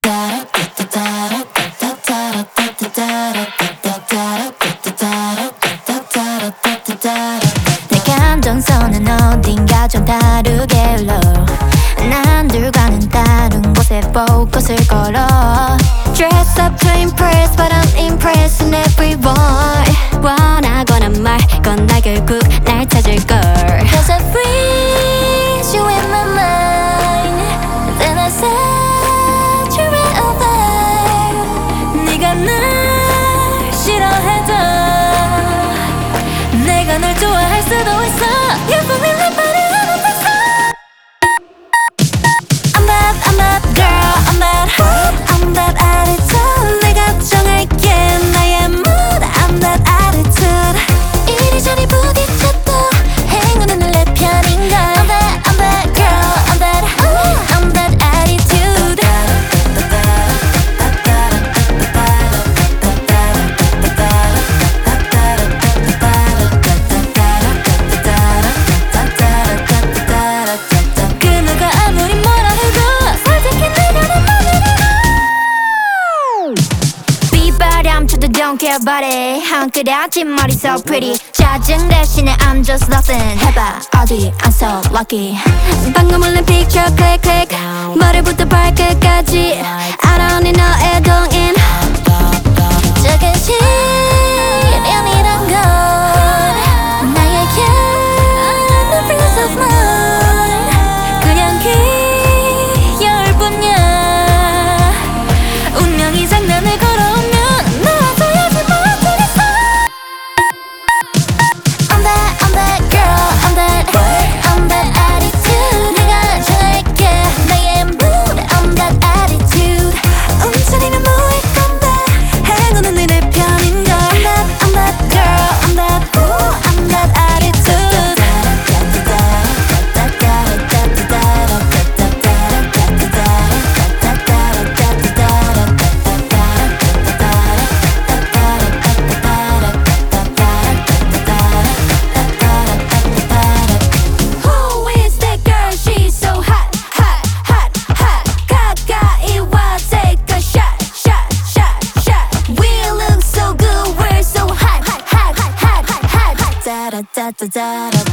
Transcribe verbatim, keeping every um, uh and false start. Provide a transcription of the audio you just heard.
내 감정선은 어딘가 좀 다르게 흘러 난 둘과는 다른 곳에 포커스를 걸어 Dress up to impress but I'm impressing everyone 원하거나 말건 나 결국 날 찾을걸 Cause I freeze you in my mind Then I set you right over 네가 날 싫어해도 내가 널 좋아할 수도 있어 You feel me like body I don't think so I'm that, I'm that girl I'm that hot, I'm that attitude 내가 정할게 나의 mood I'm that attitude 이리저리 부딪혀도 행운은 내 편인걸 I'm that, I'm that girl I'm that hot, I'm that attitude 그 누가 아무리 뭐라 해도 솔직히 내가 내 맘이라고 비바람쳐도 don't care about it 한 끗에 앞뒷머리 so pretty 짜증 대신에 I'm just laughing 해봐 어디 I'm so lucky 방금 올린 picture click click 머리부터 발끝까지 I don't need 너의 동인 작은 시련이란 건 나에게 the peace of mind 그냥 기여일뿐이야 운명이 장난을 걸어오면 놓아줘야지 뭐 어쩌겠어 I'm that, I'm that girl I'm that I'm that attitude 내가 정할게 나의 mood I'm that attitude 움츠리면 뭐할 건데 행운은 내 편인걸 I'm that, I'm that girl I'm that ooh I'm that attitude Who is that girl? She's so hot, hot, hot, hot 가까이 와 take a shot, shot, shot, shot We look so good, we're so hot, hot, hot, hot, hot, hot, hot da da da da da